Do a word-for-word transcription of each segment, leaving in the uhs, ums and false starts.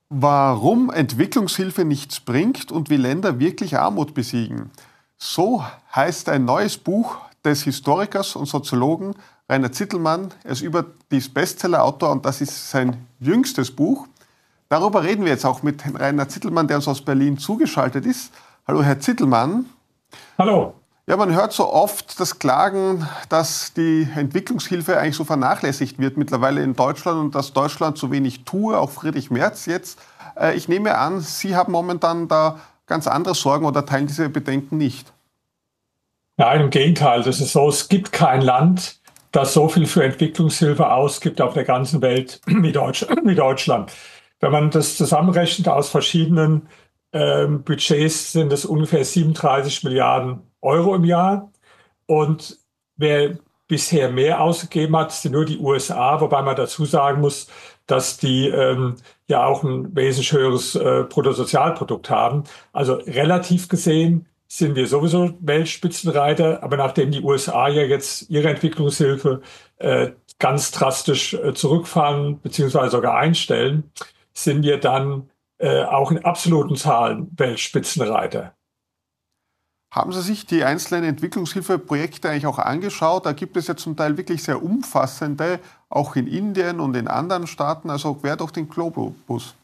Warum Entwicklungshilfe nichts bringt und wie Länder wirklich Armut besiegen. So heißt ein neues Buch des Historikers und Soziologen Rainer Zitelmann. Er ist überdies Bestsellerautor und das ist sein jüngstes Buch. Darüber reden wir jetzt auch mit Rainer Zitelmann, der uns aus Berlin zugeschaltet ist. Hallo, Herr Zitelmann. Hallo. Ja, man hört so oft das Klagen, dass die Entwicklungshilfe eigentlich so vernachlässigt wird mittlerweile in Deutschland und dass Deutschland zu wenig tue, auch Friedrich Merz jetzt. Äh, ich nehme an, Sie haben momentan da ganz andere Sorgen oder teilen diese Bedenken nicht. Nein, im Gegenteil. Das ist so, es gibt kein Land, das so viel für Entwicklungshilfe ausgibt auf der ganzen Welt wie, Deutsch, wie Deutschland. Wenn man das zusammenrechnet aus verschiedenen ähm, Budgets, sind es ungefähr siebenunddreißig Milliarden Euro im Jahr. Und wer bisher mehr ausgegeben hat, sind nur die U S A, wobei man dazu sagen muss, dass die ähm, ja auch ein wesentlich höheres äh, Bruttosozialprodukt haben. Also relativ gesehen sind wir sowieso Weltspitzenreiter, aber nachdem die U S A ja jetzt ihre Entwicklungshilfe äh, ganz drastisch äh, zurückfahren beziehungsweise sogar einstellen, sind wir dann äh, auch in absoluten Zahlen Weltspitzenreiter. Haben Sie sich die einzelnen Entwicklungshilfeprojekte eigentlich auch angeschaut? Da gibt es ja zum Teil wirklich sehr umfassende, auch in Indien und in anderen Staaten, also quer durch den Globus.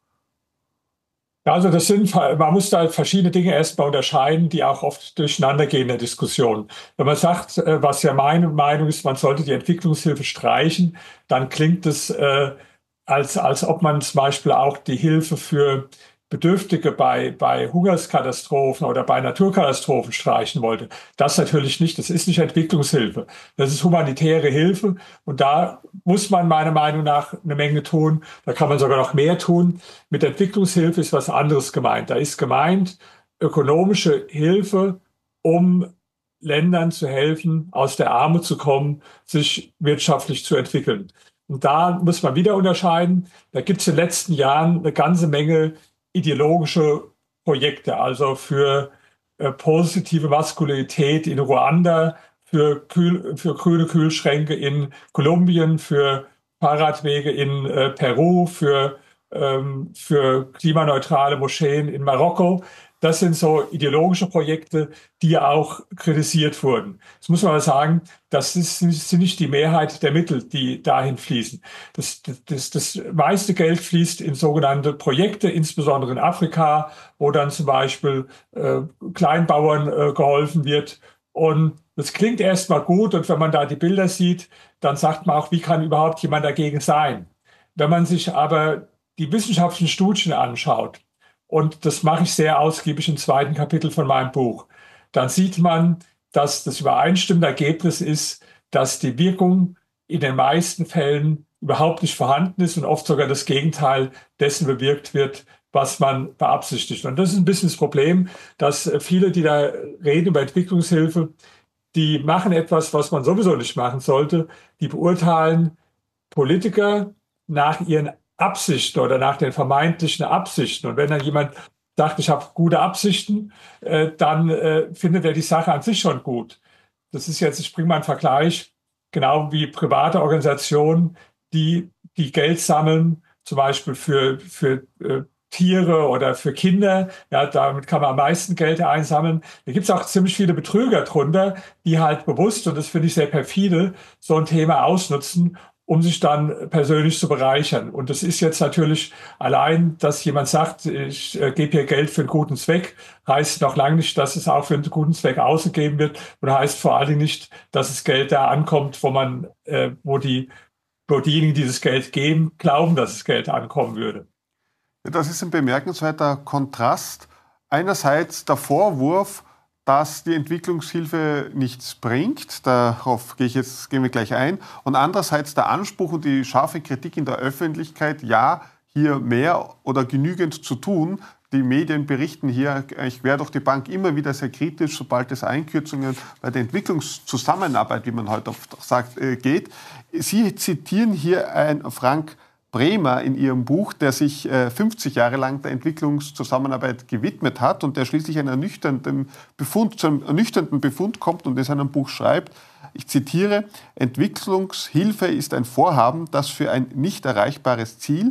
Also das sind, man muss da verschiedene Dinge erstmal unterscheiden, die auch oft durcheinander gehen in der Diskussion. Wenn man sagt, was ja meine Meinung ist, man sollte die Entwicklungshilfe streichen, dann klingt es, äh, als, als ob man zum Beispiel auch die Hilfe für Bedürftige bei, bei Hungerskatastrophen oder bei Naturkatastrophen streichen wollte. Das natürlich nicht. Das ist nicht Entwicklungshilfe. Das ist humanitäre Hilfe. Und da muss man meiner Meinung nach eine Menge tun. Da kann man sogar noch mehr tun. Mit Entwicklungshilfe ist was anderes gemeint. Da ist gemeint ökonomische Hilfe, um Ländern zu helfen, aus der Armut zu kommen, sich wirtschaftlich zu entwickeln. Und da muss man wieder unterscheiden. Da gibt es in den letzten Jahren eine ganze Menge ideologische Projekte, also für äh, positive Maskulinität in Ruanda, für, Kühl, für grüne Kühlschränke in Kolumbien, für Fahrradwege in äh, Peru, für, ähm, für klimaneutrale Moscheen in Marokko. Das sind so ideologische Projekte, die auch kritisiert wurden. Das muss man aber sagen, das ist, sind nicht die Mehrheit der Mittel, die dahin fließen. Das, das, das meiste Geld fließt in sogenannte Projekte, insbesondere in Afrika, wo dann zum Beispiel äh, Kleinbauern äh, geholfen wird. Und das klingt erstmal gut. Und wenn man da die Bilder sieht, dann sagt man auch, wie kann überhaupt jemand dagegen sein? Wenn man sich aber die wissenschaftlichen Studien anschaut, und das mache ich sehr ausgiebig im zweiten Kapitel von meinem Buch, dann sieht man, dass das übereinstimmende Ergebnis ist, dass die Wirkung in den meisten Fällen überhaupt nicht vorhanden ist und oft sogar das Gegenteil dessen bewirkt wird, was man beabsichtigt. Und das ist ein bisschen das Problem, dass viele, die da reden über Entwicklungshilfe, die machen etwas, was man sowieso nicht machen sollte. Die beurteilen Politiker nach ihren Absichten oder nach den vermeintlichen Absichten. Und wenn dann jemand sagt, ich habe gute Absichten, äh, dann äh, findet er die Sache an sich schon gut. Das ist jetzt, ich bringe mal einen Vergleich, genau wie private Organisationen, die, die Geld sammeln, zum Beispiel für, für äh, Tiere oder für Kinder. Ja, damit kann man am meisten Geld einsammeln. Da gibt es auch ziemlich viele Betrüger drunter, die halt bewusst, und das finde ich sehr perfide, so ein Thema ausnutzen, um sich dann persönlich zu bereichern. Und das ist jetzt natürlich allein, dass jemand sagt, ich äh, gebe hier Geld für einen guten Zweck, heißt noch lange nicht, dass es auch für einen guten Zweck ausgegeben wird und heißt vor allen Dingen nicht, dass das Geld da ankommt, wo man, äh, wo die, wo diejenigen, die das Geld geben, glauben, dass das Geld ankommen würde. Ja, das ist ein bemerkenswerter Kontrast. Einerseits der Vorwurf, dass die Entwicklungshilfe nichts bringt. Darauf gehe ich jetzt, gehen wir gleich ein. Und andererseits der Anspruch und die scharfe Kritik in der Öffentlichkeit, ja, hier mehr oder genügend zu tun. Die Medien berichten hier eigentlich quer durch die Bank immer wieder sehr kritisch, sobald es Einkürzungen bei der Entwicklungszusammenarbeit, wie man heute oft sagt, geht. Sie zitieren hier ein Frank Bremer in ihrem Buch, der sich äh, fünfzig Jahre lang der Entwicklungszusammenarbeit gewidmet hat und der schließlich einen ernüchternden Befund, zu einem ernüchternden Befund kommt und in seinem Buch schreibt, ich zitiere, Entwicklungshilfe ist ein Vorhaben, das für ein nicht erreichbares Ziel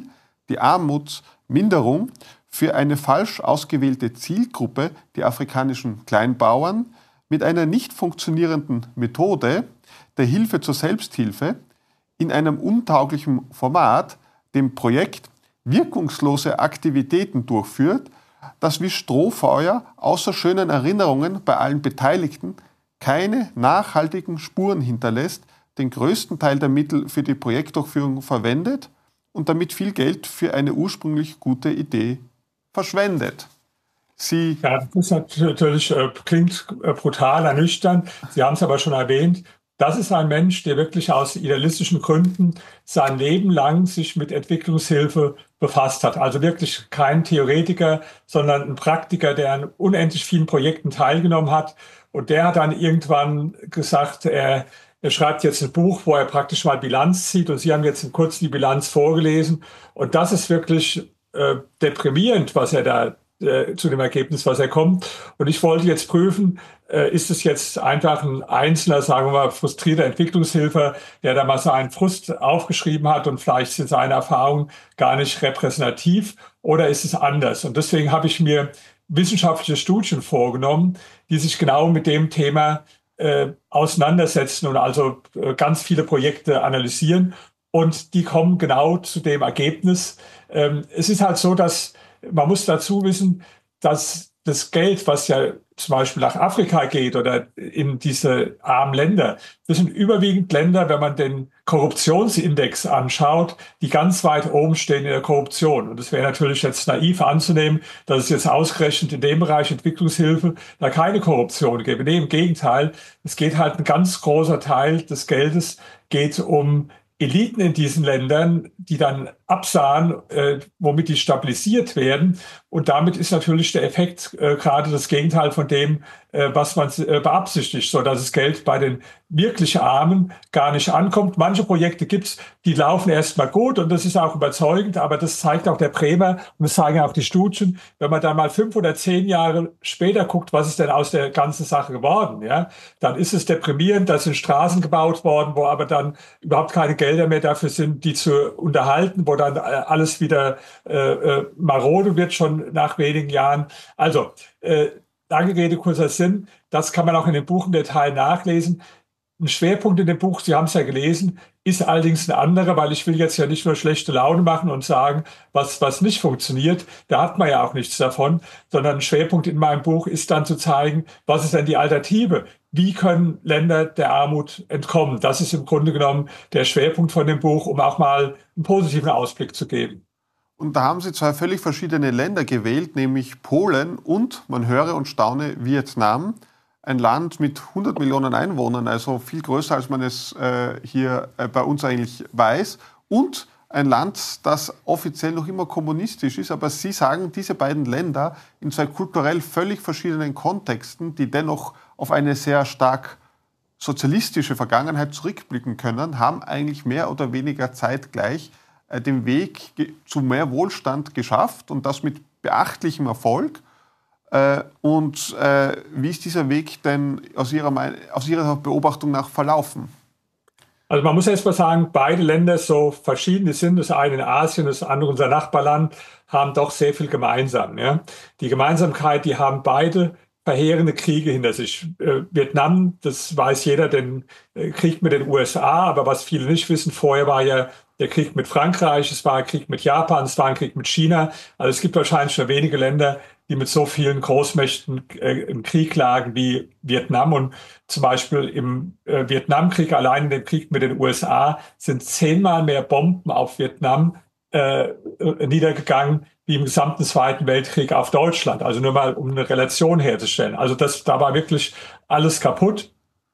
die Armutsminderung für eine falsch ausgewählte Zielgruppe, die afrikanischen Kleinbauern, mit einer nicht funktionierenden Methode der Hilfe zur Selbsthilfe in einem untauglichen Format, dem Projekt, wirkungslose Aktivitäten durchführt, das wie Strohfeuer außer schönen Erinnerungen bei allen Beteiligten keine nachhaltigen Spuren hinterlässt, den größten Teil der Mittel für die Projektdurchführung verwendet und damit viel Geld für eine ursprünglich gute Idee verschwendet. Sie ja, das ist natürlich, äh, klingt äh, brutal, ernüchternd. Sie haben es aber schon erwähnt. Das ist ein Mensch, der wirklich aus idealistischen Gründen sein Leben lang sich mit Entwicklungshilfe befasst hat. Also wirklich kein Theoretiker, sondern ein Praktiker, der an unendlich vielen Projekten teilgenommen hat. Und der hat dann irgendwann gesagt, er, er schreibt jetzt ein Buch, wo er praktisch mal Bilanz zieht. Und Sie haben jetzt kurz die Bilanz vorgelesen. Und das ist wirklich äh, deprimierend, was er da äh, zu dem Ergebnis, was er kommt. Und ich wollte jetzt prüfen, äh, ist es jetzt einfach ein einzelner, sagen wir mal, frustrierter Entwicklungshilfer, der da mal seinen Frust aufgeschrieben hat und vielleicht sind seine Erfahrungen gar nicht repräsentativ, oder ist es anders? Und deswegen habe ich mir wissenschaftliche Studien vorgenommen, die sich genau mit dem Thema äh, auseinandersetzen und also äh, ganz viele Projekte analysieren. Und die kommen genau zu dem Ergebnis. Ähm, es ist halt so, dass man muss dazu wissen, dass das Geld, was ja zum Beispiel nach Afrika geht oder in diese armen Länder, das sind überwiegend Länder, wenn man den Korruptionsindex anschaut, die ganz weit oben stehen in der Korruption. Und es wäre natürlich jetzt naiv anzunehmen, dass es jetzt ausgerechnet in dem Bereich Entwicklungshilfe da keine Korruption gäbe. Nee, im Gegenteil, es geht halt ein ganz großer Teil des Geldes geht um Eliten in diesen Ländern, die dann absahen, äh, womit die stabilisiert werden. Und damit ist natürlich der Effekt äh, gerade das Gegenteil von dem, äh, was man äh, beabsichtigt, so dass das Geld bei den wirklich Armen gar nicht ankommt. Manche Projekte gibt's, die laufen erstmal gut und das ist auch überzeugend, aber das zeigt auch der Bremer und das zeigen auch die Studien. Wenn man da mal fünf oder zehn Jahre später guckt, was ist denn aus der ganzen Sache geworden, ja, dann ist es deprimierend, da sind Straßen gebaut worden, wo aber dann überhaupt keine Gelder mehr dafür sind, die zu unterhalten, wo dann alles wieder äh, äh, marode wird schon nach wenigen Jahren. Also, äh, lange Rede, kurzer Sinn, das kann man auch in dem Buch im Detail nachlesen. Ein Schwerpunkt in dem Buch, Sie haben es ja gelesen, ist allerdings ein anderer, weil ich will jetzt ja nicht nur schlechte Laune machen und sagen, was, was nicht funktioniert. Da hat man ja auch nichts davon, sondern ein Schwerpunkt in meinem Buch ist dann zu zeigen, was ist denn die Alternative? Wie können Länder der Armut entkommen? Das ist im Grunde genommen der Schwerpunkt von dem Buch, um auch mal einen positiven Ausblick zu geben. Und da haben Sie zwei völlig verschiedene Länder gewählt, nämlich Polen und, man höre und staune, Vietnam. Ein Land mit hundert Millionen Einwohnern, also viel größer, als man es äh, hier äh, bei uns eigentlich weiß. Und ein Land, das offiziell noch immer kommunistisch ist. Aber Sie sagen, diese beiden Länder in zwei kulturell völlig verschiedenen Kontexten, die dennoch auf eine sehr stark sozialistische Vergangenheit zurückblicken können, haben eigentlich mehr oder weniger zeitgleich äh, den Weg ge- zu mehr Wohlstand geschafft und das mit beachtlichem Erfolg. Äh, und äh, wie ist dieser Weg denn aus Ihrer, aus Ihrer Beobachtung nach verlaufen? Also man muss erst mal sagen, beide Länder, so verschieden sind, das eine in Asien, das andere unser Nachbarland, haben doch sehr viel gemeinsam. Ja? Die Gemeinsamkeit, die haben beide verheerende Kriege hinter sich. Äh, Vietnam, das weiß jeder, den äh, Krieg mit den U S A, aber was viele nicht wissen, vorher war ja der Krieg mit Frankreich, es war ein Krieg mit Japan, es war ein Krieg mit China. Also es gibt wahrscheinlich nur wenige Länder, die mit so vielen Großmächten äh, im Krieg lagen wie Vietnam. Und zum Beispiel im äh, Vietnamkrieg, allein in dem Krieg mit den U S A, sind zehnmal mehr Bomben auf Vietnam äh, niedergegangen wie im gesamten Zweiten Weltkrieg auf Deutschland. Also nur mal, um eine Relation herzustellen. Also das, da war wirklich alles kaputt.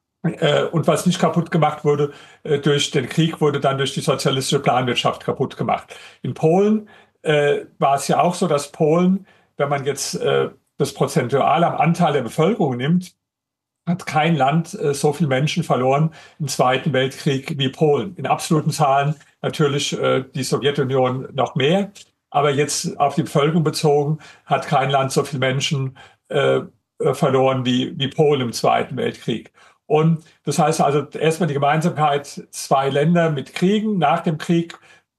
Äh, und was nicht kaputt gemacht wurde äh, durch den Krieg, wurde dann durch die sozialistische Planwirtschaft kaputt gemacht. In Polen äh, war es ja auch so, dass Polen, wenn man jetzt äh, das prozentual am Anteil der Bevölkerung nimmt, hat kein Land äh, so viele Menschen verloren im Zweiten Weltkrieg wie Polen. In absoluten Zahlen natürlich äh, die Sowjetunion noch mehr, aber jetzt auf die Bevölkerung bezogen hat kein Land so viele Menschen äh, verloren wie, wie Polen im Zweiten Weltkrieg. Und das heißt also erstmal die Gemeinsamkeit, zwei Länder mit Kriegen. Nach dem Krieg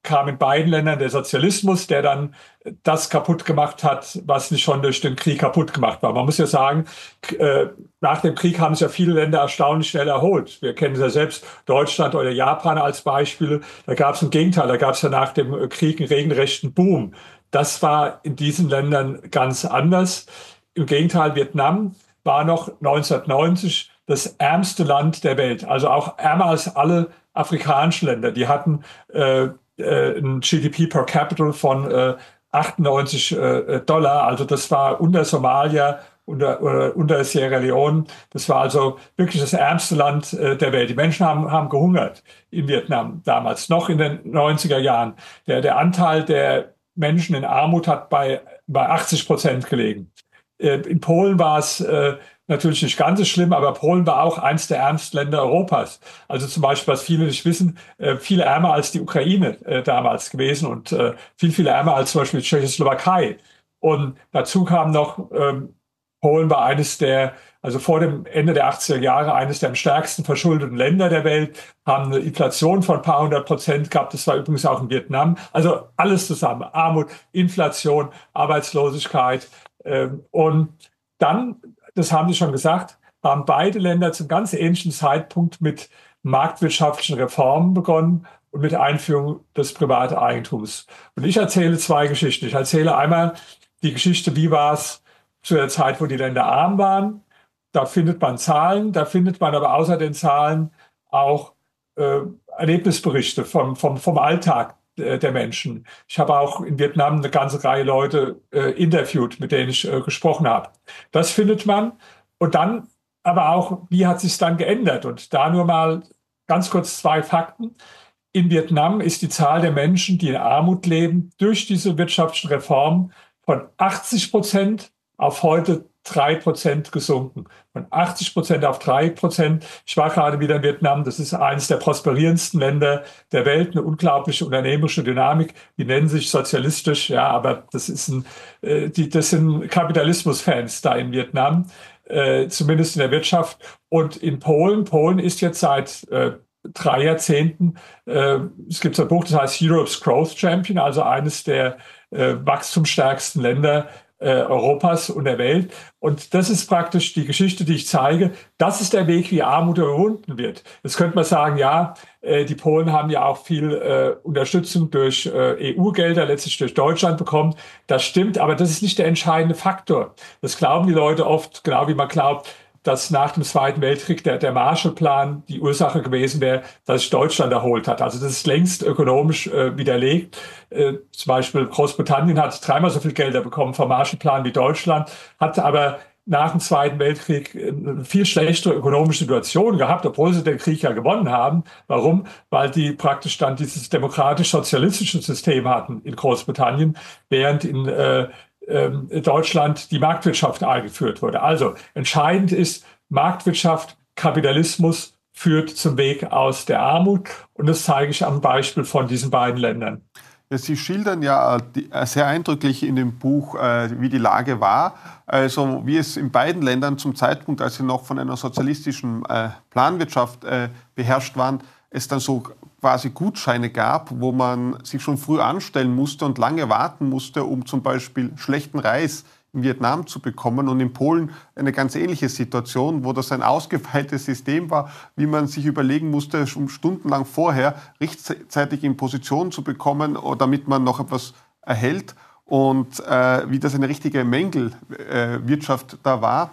kam in beiden Ländern der Sozialismus, der dann das kaputt gemacht hat, was nicht schon durch den Krieg kaputt gemacht war. Man muss ja sagen, äh, nach dem Krieg haben sich ja viele Länder erstaunlich schnell erholt. Wir kennen es ja selbst, Deutschland oder Japan als Beispiele. Da gab es im Gegenteil, da gab es ja nach dem Krieg einen regelrechten Boom. Das war in diesen Ländern ganz anders. Im Gegenteil, Vietnam war noch neunzehnhundertneunzig das ärmste Land der Welt, also auch ärmer als alle afrikanischen Länder. Die hatten äh, äh, ein G D P per capita von äh, achtundneunzig äh, Dollar, also das war unter Somalia, unter, oder unter Sierra Leone. Das war also wirklich das ärmste Land äh, der Welt. Die Menschen haben, haben gehungert in Vietnam damals, noch in den neunziger Jahren. Der, der Anteil der Menschen in Armut hat bei, bei achtzig Prozent gelegen. Äh, in Polen war es äh, natürlich nicht ganz so schlimm, aber Polen war auch eins der ärmsten Länder Europas. Also zum Beispiel, was viele nicht wissen, äh, viel ärmer als die Ukraine äh, damals gewesen und äh, viel, viel ärmer als zum Beispiel die Tschechoslowakei. Und dazu kam noch, ähm, Polen war eines der, also vor dem Ende der achtziger Jahre, eines der am stärksten verschuldeten Länder der Welt, haben eine Inflation von ein paar hundert Prozent gehabt. Das war übrigens auch in Vietnam. Also alles zusammen. Armut, Inflation, Arbeitslosigkeit. Ähm, und dann, das haben Sie schon gesagt, haben beide Länder zum ganz ähnlichen Zeitpunkt mit marktwirtschaftlichen Reformen begonnen und mit Einführung des Privateigentums. Und ich erzähle zwei Geschichten. Ich erzähle einmal die Geschichte, wie war es zu der Zeit, wo die Länder arm waren. Da findet man Zahlen, da findet man aber außer den Zahlen auch äh, Erlebnisberichte vom, vom, vom Alltag äh, der Menschen. Ich habe auch in Vietnam eine ganze Reihe Leute äh, interviewt, mit denen ich äh, gesprochen habe. Das findet man. Und dann aber auch, wie hat sich es dann geändert? Und da nur mal ganz kurz zwei Fakten. In Vietnam ist die Zahl der Menschen, die in Armut leben, durch diese wirtschaftlichen Reformen von achtzig Prozent auf heute drei Prozent gesunken. Von achtzig Prozent auf drei Prozent. Ich war gerade wieder in Vietnam. Das ist eines der prosperierendsten Länder der Welt. Eine unglaubliche unternehmerische Dynamik. Die nennen sich sozialistisch. Ja, aber das ist ein, äh, die, das sind Kapitalismus-Fans da in Vietnam. Äh, zumindest in der Wirtschaft. Und in Polen. Polen ist jetzt seit äh, drei Jahrzehnten, äh, es gibt so ein Buch, das heißt Europe's Growth Champion, also eines der äh, wachstumsstärksten Länder äh, Europas und der Welt. Und das ist praktisch die Geschichte, die ich zeige. Das ist der Weg, wie Armut überwunden wird. Jetzt könnte man sagen, ja, äh, die Polen haben ja auch viel äh, Unterstützung durch äh, E U-Gelder, letztlich durch Deutschland bekommen. Das stimmt, aber das ist nicht der entscheidende Faktor. Das glauben die Leute oft, genau wie man glaubt, dass nach dem Zweiten Weltkrieg der, der Marshallplan die Ursache gewesen wäre, dass sich Deutschland erholt hat. Also das ist längst ökonomisch äh, widerlegt. Äh, zum Beispiel Großbritannien hat dreimal so viel Gelder bekommen vom Marshallplan wie Deutschland, hat aber nach dem Zweiten Weltkrieg eine viel schlechtere ökonomische Situation gehabt, obwohl sie den Krieg ja gewonnen haben. Warum? Weil die praktisch dann dieses demokratisch-sozialistische System hatten in Großbritannien, während in äh, Deutschland die Marktwirtschaft eingeführt wurde. Also entscheidend ist, Marktwirtschaft, Kapitalismus führt zum Weg aus der Armut. Und das zeige ich am Beispiel von diesen beiden Ländern. Ja, Sie schildern ja sehr eindrücklich in dem Buch, wie die Lage war. Also wie es in beiden Ländern zum Zeitpunkt, als sie noch von einer sozialistischen Planwirtschaft beherrscht waren, es dann so quasi Gutscheine gab, wo man sich schon früh anstellen musste und lange warten musste, um zum Beispiel schlechten Reis in Vietnam zu bekommen. Und in Polen eine ganz ähnliche Situation, wo das ein ausgefeiltes System war, wie man sich überlegen musste, schon stundenlang vorher rechtzeitig in Position zu bekommen, damit man noch etwas erhält. Und äh, wie das eine richtige Mängelwirtschaft äh, da war.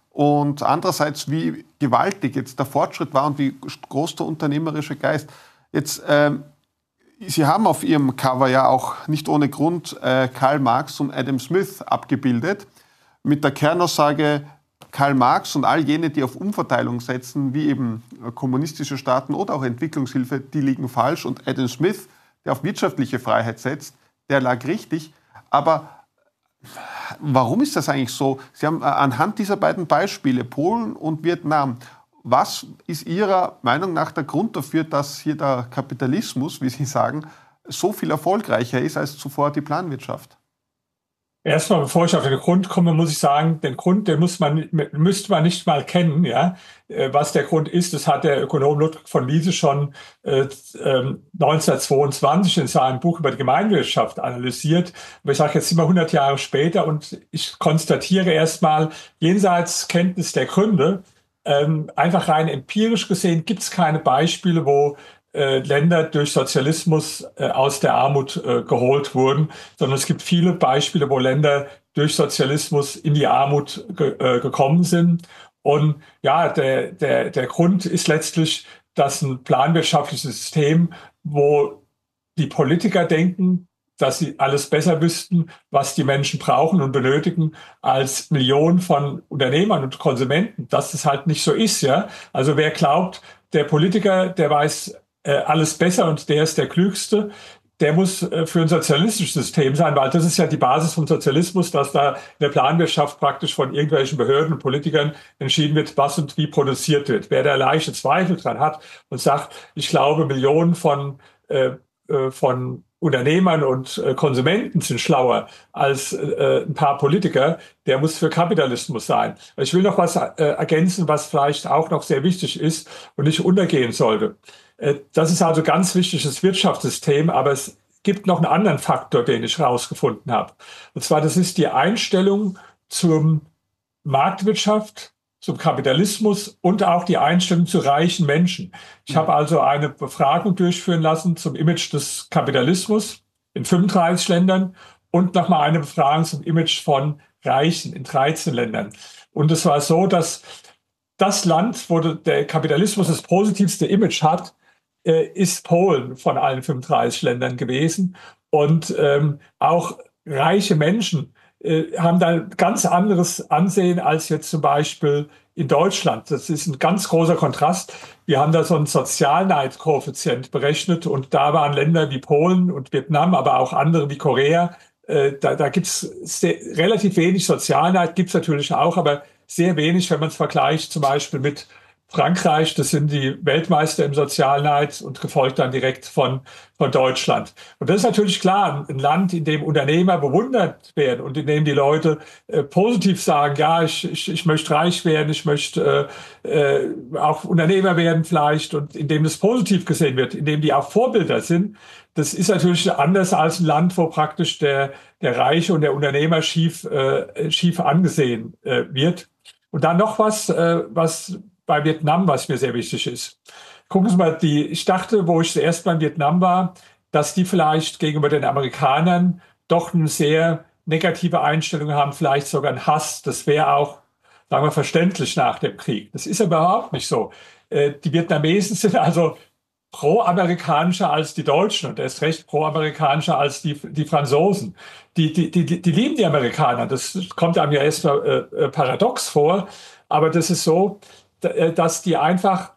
Und andererseits, wie gewaltig jetzt der Fortschritt war und wie groß der unternehmerische Geist. Jetzt, äh, Sie haben auf Ihrem Cover ja auch nicht ohne Grund äh, Karl Marx und Adam Smith abgebildet, mit der Kernaussage, Karl Marx und all jene, die auf Umverteilung setzen, wie eben kommunistische Staaten oder auch Entwicklungshilfe, die liegen falsch. Und Adam Smith, der auf wirtschaftliche Freiheit setzt, der lag richtig. Aber warum ist das eigentlich so? Sie haben anhand dieser beiden Beispiele, Polen und Vietnam, was ist Ihrer Meinung nach der Grund dafür, dass hier der Kapitalismus, wie Sie sagen, so viel erfolgreicher ist als zuvor die Planwirtschaft? Erstmal, bevor ich auf den Grund komme, muss ich sagen, den Grund, den muss man, müsste man nicht mal kennen, ja. Äh, Was der Grund ist, das hat der Ökonom Ludwig von Mises schon äh, ähm, neunzehnhundertzweiundzwanzig in seinem Buch über die Gemeinwirtschaft analysiert. Aber ich sage jetzt immer hundert Jahre später und ich konstatiere erstmal, jenseits Kenntnis der Gründe, ähm, einfach rein empirisch gesehen, gibt es keine Beispiele, wo äh, Länder durch Sozialismus äh, aus der Armut äh, geholt wurden, sondern es gibt viele Beispiele, wo Länder durch Sozialismus in die Armut ge äh, gekommen sind. Und ja, der, der, der Grund ist letztlich, dass ein planwirtschaftliches System, wo die Politiker denken, dass sie alles besser wüssten, was die Menschen brauchen und benötigen, als Millionen von Unternehmern und Konsumenten, dass das halt nicht so ist, ja. Also wer glaubt, der Politiker, der weiß äh, alles besser und der ist der Klügste, der muss äh, für ein sozialistisches System sein, weil das ist ja die Basis vom Sozialismus, dass da in der Planwirtschaft praktisch von irgendwelchen Behörden und Politikern entschieden wird, was und wie produziert wird. Wer da leichte Zweifel dran hat und sagt, ich glaube, Millionen von, äh, äh, von Unternehmern und äh, Konsumenten sind schlauer als äh, ein paar Politiker, der muss für Kapitalismus sein. Ich will noch was äh, ergänzen, was vielleicht auch noch sehr wichtig ist und nicht untergehen sollte. Äh, das ist also ganz wichtiges Wirtschaftssystem, aber es gibt noch einen anderen Faktor, den ich herausgefunden habe. Und zwar, das ist die Einstellung zum Marktwirtschaft, zum Kapitalismus und auch die Einstellung zu reichen Menschen. Ich habe also eine Befragung durchführen lassen zum Image des Kapitalismus in fünfunddreißig Ländern und nochmal eine Befragung zum Image von Reichen in dreizehn Ländern. Und es war so, dass das Land, wo der Kapitalismus das positivste Image hat, ist Polen von allen fünfunddreißig Ländern gewesen. Und ähm, auch reiche Menschen äh, haben da ein ganz anderes Ansehen als jetzt zum Beispiel in Deutschland. Das ist ein ganz großer Kontrast. Wir haben da so einen Sozialneidkoeffizient berechnet und da waren Länder wie Polen und Vietnam, aber auch andere wie Korea. Äh, da da gibt es relativ wenig Sozialneid, gibt es natürlich auch, aber sehr wenig, wenn man es vergleicht zum Beispiel mit Frankreich, das sind die Weltmeister im Sozialneid und gefolgt dann direkt von, von Deutschland. Und das ist natürlich klar, ein Land, in dem Unternehmer bewundert werden und in dem die Leute äh, positiv sagen, ja, ich, ich, ich möchte reich werden, ich möchte äh, äh, auch Unternehmer werden vielleicht und in dem das positiv gesehen wird, in dem die auch Vorbilder sind. Das ist natürlich anders als ein Land, wo praktisch der, der Reiche und der Unternehmer schief, äh, schief angesehen äh, wird. Und dann noch was, äh, was bei Vietnam, was mir sehr wichtig ist. Gucken Sie mal, die, ich dachte, wo ich zuerst mal in Vietnam war, dass die vielleicht gegenüber den Amerikanern doch eine sehr negative Einstellung haben, vielleicht sogar einen Hass. Das wäre auch, sagen wir, verständlich nach dem Krieg. Das ist aber überhaupt nicht so. Äh, die Vietnamesen sind also pro-amerikanischer als die Deutschen und erst recht pro-amerikanischer als die, die Franzosen. Die, die, die, die lieben die Amerikaner. Das kommt einem ja erst mal äh, paradox vor, aber das ist so, dass die einfach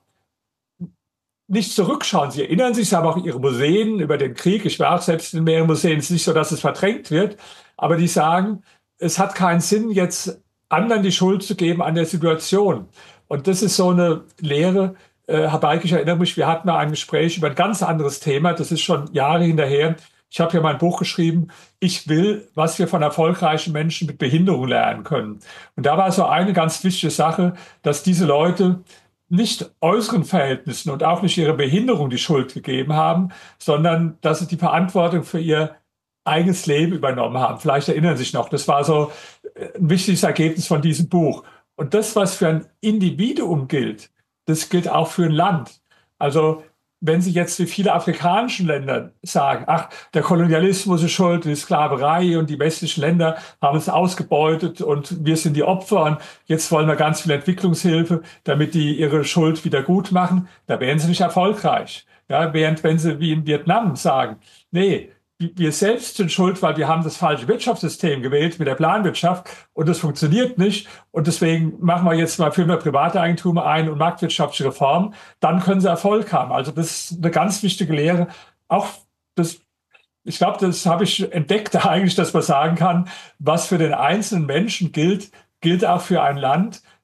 nicht zurückschauen. Sie erinnern sich, sie haben auch ihre Museen über den Krieg. Ich war auch selbst in mehreren Museen. Es ist nicht so, dass es verdrängt wird, aber die sagen, es hat keinen Sinn, jetzt anderen die Schuld zu geben an der Situation. Und das ist so eine Lehre. Äh, Herr Beik, ich erinnere mich, wir hatten mal ein Gespräch über ein ganz anderes Thema. Das ist schon Jahre hinterher. Ich habe hier mein Buch geschrieben, ich will, was wir von erfolgreichen Menschen mit Behinderung lernen können. Und da war so eine ganz wichtige Sache, dass diese Leute nicht äußeren Verhältnissen und auch nicht ihre Behinderung die Schuld gegeben haben, sondern dass sie die Verantwortung für ihr eigenes Leben übernommen haben. Vielleicht erinnern Sie sich noch, das war so ein wichtiges Ergebnis von diesem Buch. Und das, was für ein Individuum gilt, das gilt auch für ein Land. Also wenn Sie jetzt wie viele afrikanische Länder sagen, ach, der Kolonialismus ist schuld, die Sklaverei und die westlichen Länder haben es ausgebeutet und wir sind die Opfer und jetzt wollen wir ganz viel Entwicklungshilfe, damit die ihre Schuld wieder gut machen, da wären sie nicht erfolgreich. Ja, während wenn Sie wie in Vietnam sagen, nee, wir selbst sind schuld, weil wir haben das falsche Wirtschaftssystem gewählt mit der Planwirtschaft und das funktioniert nicht. Und deswegen machen wir jetzt mal, führen wir Privateigentum ein und marktwirtschaftliche Reformen. Dann können sie Erfolg haben. Also das ist eine ganz wichtige Lehre. Auch das, ich glaube, das habe ich entdeckt eigentlich, dass man sagen kann, was für den einzelnen Menschen gilt, gilt auch für ein Land.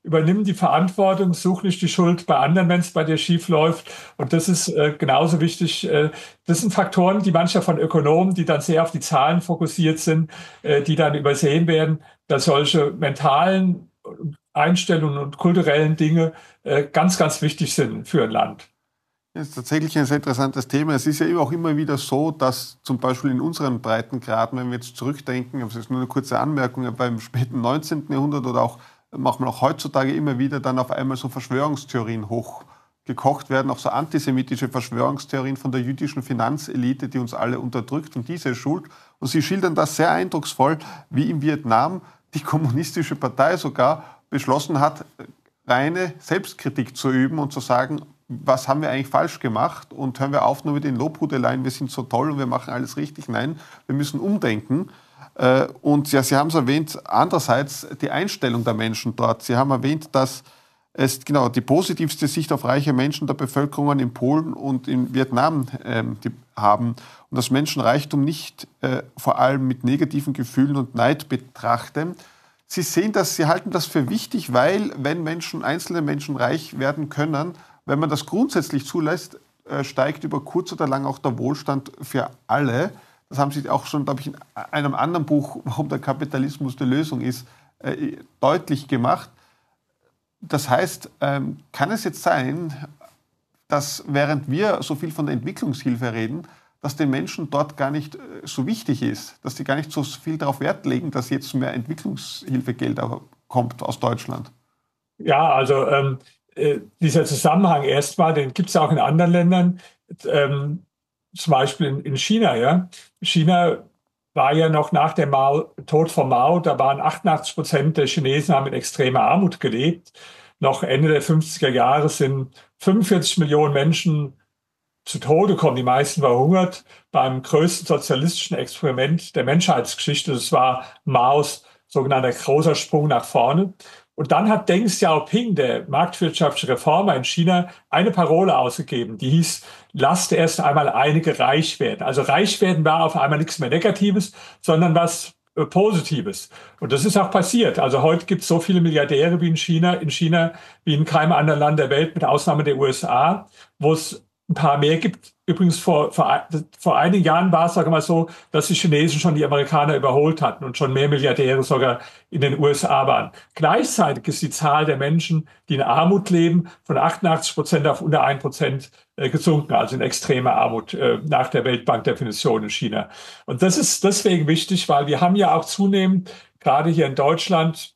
übernimm die Verantwortung, such nicht die Schuld bei anderen, wenn es bei dir schief läuft. Und das ist äh, genauso wichtig. Äh, das sind Faktoren, die manchmal von Ökonomen, die dann sehr auf die Zahlen fokussiert sind, äh, die dann übersehen werden, dass solche mentalen Einstellungen und kulturellen Dinge äh, ganz, ganz wichtig sind für ein Land. Das ist tatsächlich ein sehr interessantes Thema. Es ist ja auch immer wieder so, dass zum Beispiel in unseren Breitengraden, wenn wir jetzt zurückdenken, das ist nur eine kurze Anmerkung, beim späten neunzehnten Jahrhundert oder auch manchmal auch heutzutage immer wieder dann auf einmal so Verschwörungstheorien hochgekocht werden, auch so antisemitische Verschwörungstheorien von der jüdischen Finanzelite, die uns alle unterdrückt und diese ist schuld. Und Sie schildern das sehr eindrucksvoll, wie in Vietnam die kommunistische Partei sogar beschlossen hat, reine Selbstkritik zu üben und zu sagen, was haben wir eigentlich falsch gemacht und hören wir auf nur mit den Lobhudeleien, wir sind so toll und wir machen alles richtig. Nein, wir müssen umdenken. Und ja, Sie haben es erwähnt, andererseits die Einstellung der Menschen dort. Sie haben erwähnt, dass es genau die positivste Sicht auf reiche Menschen der Bevölkerungen in Polen und in Vietnam ähm, die haben und dass Menschen Reichtum nicht äh, vor allem mit negativen Gefühlen und Neid betrachten. Sie sehen das, Sie halten das für wichtig, weil wenn Menschen, einzelne Menschen reich werden können, wenn man das grundsätzlich zulässt, steigt über kurz oder lang auch der Wohlstand für alle. Das haben Sie auch schon, glaube ich, in einem anderen Buch, warum der Kapitalismus die Lösung ist, deutlich gemacht. Das heißt, kann es jetzt sein, dass während wir so viel von der Entwicklungshilfe reden, dass den Menschen dort gar nicht so wichtig ist, dass sie gar nicht so viel darauf Wert legen, dass jetzt mehr Entwicklungshilfegeld kommt aus Deutschland? Ja, also ähm dieser Zusammenhang erstmal, den gibt es auch in anderen Ländern, ähm, zum Beispiel in, in China. Ja? China war ja noch nach dem Mao, Tod von Mao, da waren achtundachtzig Prozent der Chinesen haben in extremer Armut gelebt. Noch Ende der fünfziger Jahre sind fünfundvierzig Millionen Menschen zu Tode gekommen, die meisten verhungert, beim größten sozialistischen Experiment der Menschheitsgeschichte. Das war Maos sogenannter großer Sprung nach vorne. Und dann hat Deng Xiaoping, der marktwirtschaftliche Reformer in China, eine Parole ausgegeben, die hieß, lasst erst einmal einige reich werden. Also reich werden war auf einmal nichts mehr Negatives, sondern was äh, Positives. Und das ist auch passiert. Also heute gibt es so viele Milliardäre wie in China, in China wie in keinem anderen Land der Welt, mit Ausnahme der U S A, wo es ein paar mehr gibt. Übrigens vor, vor, vor einigen Jahren war es, sage ich mal so, dass die Chinesen schon die Amerikaner überholt hatten und schon mehr Milliardäre sogar in den U S A waren. Gleichzeitig ist die Zahl der Menschen, die in Armut leben, von achtundachtzig Prozent auf unter ein Prozent gesunken, also in extremer Armut äh, nach der Weltbankdefinition in China. Und das ist deswegen wichtig, weil wir haben ja auch zunehmend, gerade hier in Deutschland,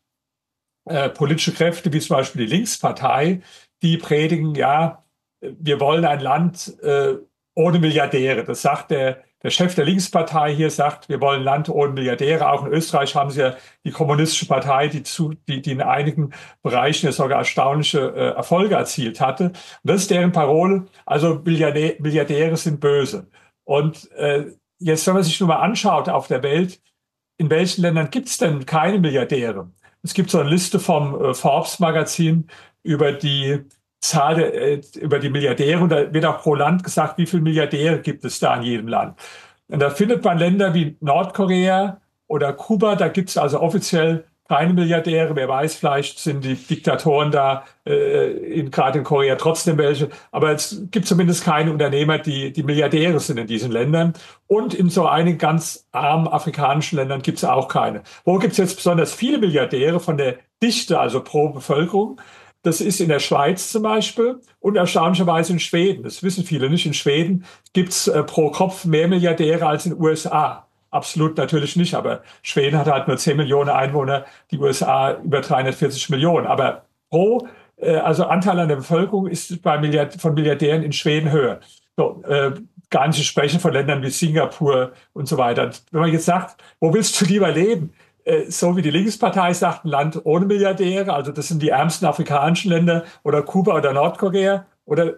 äh, politische Kräfte, wie zum Beispiel die Linkspartei, die predigen, ja, wir wollen ein Land äh, ohne Milliardäre. Das sagt der, der Chef der Linkspartei hier, sagt, wir wollen ein Land ohne Milliardäre. Auch in Österreich haben sie ja die kommunistische Partei, die, zu, die, die in einigen Bereichen ja sogar erstaunliche äh, Erfolge erzielt hatte. Und das ist deren Parole. Also Milliardä Milliardäre sind böse. Und äh, jetzt, wenn man sich nur mal anschaut auf der Welt, in welchen Ländern gibt es denn keine Milliardäre? Es gibt so eine Liste vom äh, Forbes-Magazin über die Zahl der, äh, über die Milliardäre, und da wird auch pro Land gesagt, wie viele Milliardäre gibt es da in jedem Land. Und da findet man Länder wie Nordkorea oder Kuba, da gibt es also offiziell keine Milliardäre. Wer weiß, vielleicht sind die Diktatoren da, äh, in, gerade in Korea, trotzdem welche. Aber es gibt zumindest keine Unternehmer, die, die Milliardäre sind in diesen Ländern. Und in so einigen ganz armen afrikanischen Ländern gibt es auch keine. Wo gibt es jetzt besonders viele Milliardäre von der Dichte, also pro Bevölkerung? Das ist in der Schweiz zum Beispiel und erstaunlicherweise in Schweden. Das wissen viele nicht. In Schweden gibt's äh, pro Kopf mehr Milliardäre als in den U S A. Absolut natürlich nicht, aber Schweden hat halt nur zehn Millionen Einwohner, die U S A über dreihundertvierzig Millionen. Aber pro, äh, also Anteil an der Bevölkerung ist bei Milliard von Milliardären in Schweden höher. So, äh, gar nicht zu sprechen von Ländern wie Singapur und so weiter. Wenn man jetzt sagt, wo willst du lieber leben? So wie die Linkspartei sagt, ein Land ohne Milliardäre, also das sind die ärmsten afrikanischen Länder oder Kuba oder Nordkorea, oder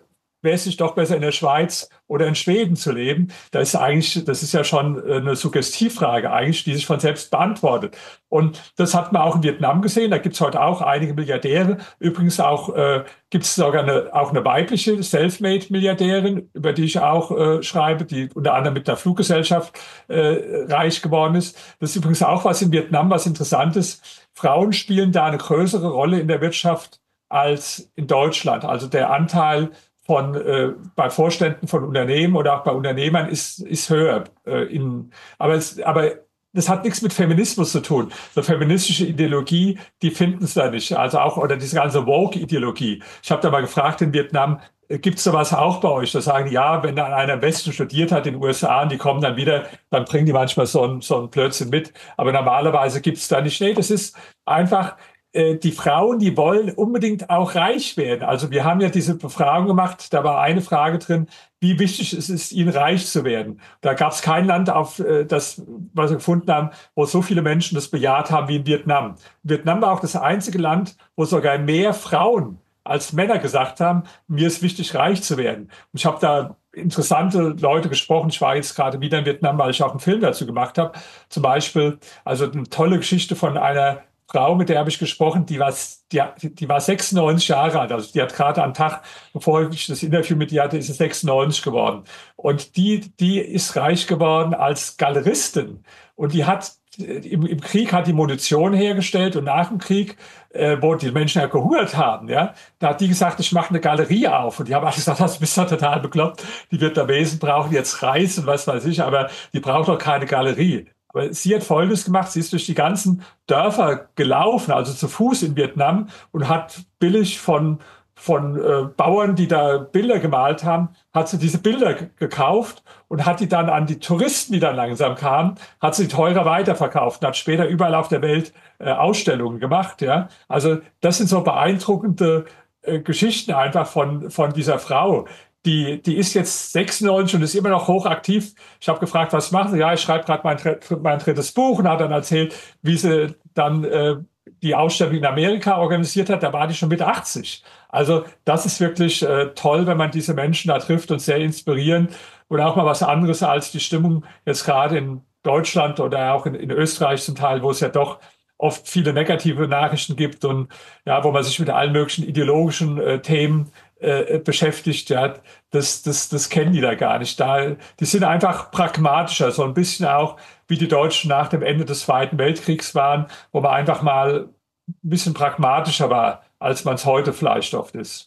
wäre es nicht doch besser in der Schweiz oder in Schweden zu leben? Das ist eigentlich, das ist ja schon eine Suggestivfrage eigentlich, die sich von selbst beantwortet. Und das hat man auch in Vietnam gesehen. Da gibt es heute auch einige Milliardäre. Übrigens auch äh, gibt es sogar eine, auch eine weibliche Selfmade-Milliardärin, über die ich auch äh, schreibe, die unter anderem mit der Fluggesellschaft äh, reich geworden ist. Das ist übrigens auch was in Vietnam, was interessant ist. Frauen spielen da eine größere Rolle in der Wirtschaft als in Deutschland. Also der Anteil von äh, bei Vorständen von Unternehmen oder auch bei Unternehmern ist ist höher. Äh, in, aber es, aber das hat nichts mit Feminismus zu tun. So feministische Ideologie, die finden es da nicht. Also auch oder diese ganze Woke-Ideologie. Ich habe da mal gefragt in Vietnam, gibt es sowas auch bei euch? Da sagen die, ja, wenn dann einer im Westen studiert hat in den U S A und die kommen dann wieder, dann bringen die manchmal so ein so ein Blödsinn mit. Aber normalerweise gibt es da nicht. Nee, das ist einfach die Frauen, die wollen unbedingt auch reich werden. Also wir haben ja diese Befragung gemacht, da war eine Frage drin, wie wichtig ist es, ihnen reich zu werden. Da gab es kein Land, auf das, was wir gefunden haben, wo so viele Menschen das bejaht haben wie in Vietnam. Vietnam war auch das einzige Land, wo sogar mehr Frauen als Männer gesagt haben, mir ist wichtig, reich zu werden. Und ich habe da interessante Leute gesprochen. Ich war jetzt gerade wieder in Vietnam, weil ich auch einen Film dazu gemacht habe. Zum Beispiel, also eine tolle Geschichte von einer Frau, mit der habe ich gesprochen, die war, die, die war sechsundneunzig Jahre alt. Also die hat gerade am Tag, bevor ich das Interview mit ihr hatte, ist sie sechsundneunzig geworden. Und die, die ist reich geworden als Galeristin. Und die hat im, im Krieg hat die Munition hergestellt und nach dem Krieg, äh, wo die Menschen ja gehungert haben, ja, da hat die gesagt, ich mache eine Galerie auf. Und die haben alle gesagt, das bist du total bekloppt. Die Vietnamesen brauchen jetzt Reis und was weiß ich, aber die braucht doch keine Galerie. Aber sie hat Folgendes gemacht, sie ist durch die ganzen Dörfer gelaufen, also zu Fuß in Vietnam und hat billig von, von äh, Bauern, die da Bilder gemalt haben, hat sie diese Bilder gekauft und hat die dann an die Touristen, die dann langsam kamen, hat sie teurer weiterverkauft und hat später überall auf der Welt äh, Ausstellungen gemacht. Ja? Also das sind so beeindruckende äh, Geschichten einfach von, von dieser Frau. Die, die ist jetzt sechsundneunzig und ist immer noch hochaktiv. Ich habe gefragt, was machen Sie? Ja, ich schreibe gerade mein, mein drittes Buch und hat dann erzählt, wie sie dann äh, die Ausstellung in Amerika organisiert hat. Da war die schon mit achtzig. Also das ist wirklich äh, toll, wenn man diese Menschen da trifft und sehr inspirierend und auch mal was anderes als die Stimmung jetzt gerade in Deutschland oder auch in, in Österreich zum Teil, wo es ja doch oft viele negative Nachrichten gibt und ja, wo man sich mit allen möglichen ideologischen äh, Themen äh, beschäftigt, ja, das, das, das kennen die da gar nicht. Da, die sind einfach pragmatischer, so ein bisschen auch wie die Deutschen nach dem Ende des Zweiten Weltkriegs waren, wo man einfach mal ein bisschen pragmatischer war, als man es heute vielleicht oft ist.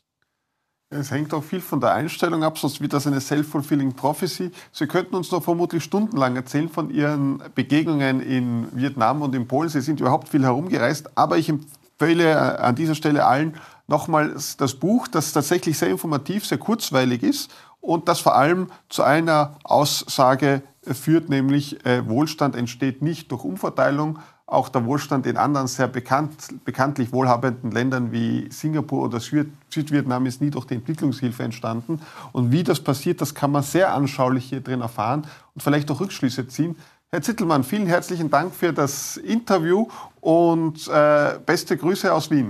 Es hängt auch viel von der Einstellung ab, sonst wird das eine self-fulfilling prophecy. Sie könnten uns noch vermutlich stundenlang erzählen von Ihren Begegnungen in Vietnam und in Polen. Sie sind überhaupt viel herumgereist, aber ich empfehle an dieser Stelle allen nochmals das Buch, das tatsächlich sehr informativ, sehr kurzweilig ist und das vor allem zu einer Aussage führt, nämlich äh, Wohlstand entsteht nicht durch Umverteilung. Auch der Wohlstand in anderen sehr bekannt, bekanntlich wohlhabenden Ländern wie Singapur oder Süd, Südvietnam ist nie durch die Entwicklungshilfe entstanden. Und wie das passiert, das kann man sehr anschaulich hier drin erfahren und vielleicht auch Rückschlüsse ziehen. Herr Zittelmann, vielen herzlichen Dank für das Interview und äh, beste Grüße aus Wien.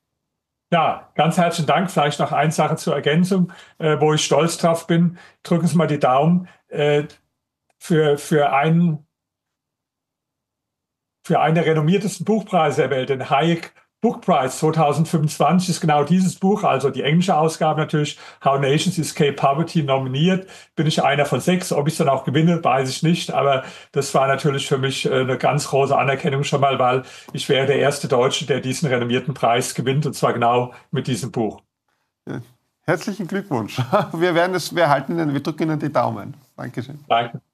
Ja, ganz herzlichen Dank. Vielleicht noch eine Sache zur Ergänzung, äh, wo ich stolz drauf bin. Drücken Sie mal die Daumen äh, für, für einen Für einen der renommiertesten Buchpreise der Welt, den Hayek Book Prize zwanzig fünfundzwanzig, ist genau dieses Buch, also die englische Ausgabe natürlich, How Nations Escape Poverty, nominiert. Bin ich einer von sechs. Ob ich es dann auch gewinne, weiß ich nicht. Aber das war natürlich für mich eine ganz große Anerkennung schon mal, weil ich wäre der erste Deutsche, der diesen renommierten Preis gewinnt, und zwar genau mit diesem Buch. Herzlichen Glückwunsch. Wir werden es, wir halten Ihnen, wir drücken Ihnen die Daumen. Dankeschön. Danke.